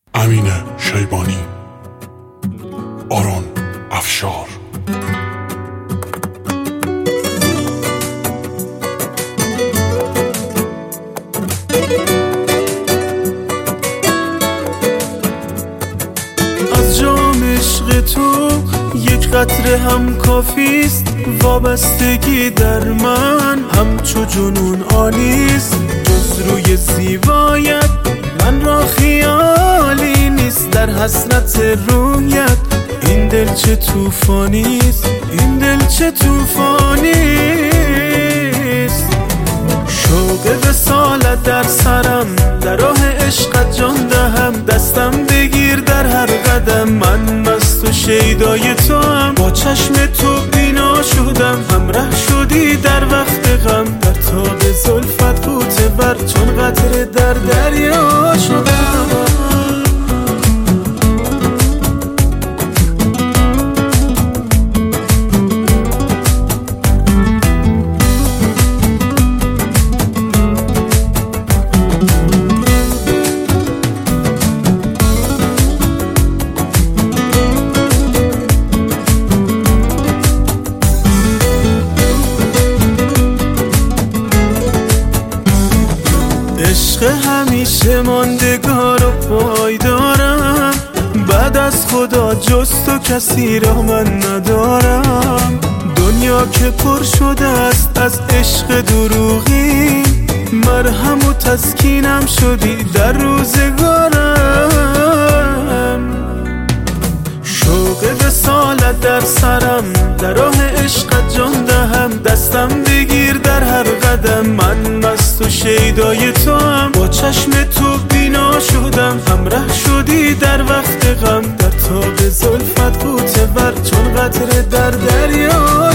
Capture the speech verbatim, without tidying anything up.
امین شیبانی، آرون افشار. از جام عشق تو یک قطره هم کافیست، وابستگی در من همچو جنون آنیست. جز روی زیبایت من را خیالی نیست، در حسرت رویت این دل چه توفانیست، این دل چه توفانیست. شوق وصالت در سرم، در راه عشقت جان دهم. دستم بگیر در هر قدم، من مست و شیدای تو هم. با چشم تو بینا شدم، همراه شدی در وقت غم. در تاب زلفت غوطه ور، چون قطره در دریا شدم. عشق همیشه ماندگار و پایدارم، بعد از خدا جز تو کسی را من ندارم. دنیا که پر شده است از عشق دروغی، مرهم و تسکینم شدی در روزگارم. شوق وصالت در سرم، در راه عشقت جان دهم. دستم بگیر در هر قدم، من مست و شیدای تو هم. با چشم تو بینا شدم، همراه شدی در وقت غم. در تاب زلفت غوطه ور، چون قطره در دریا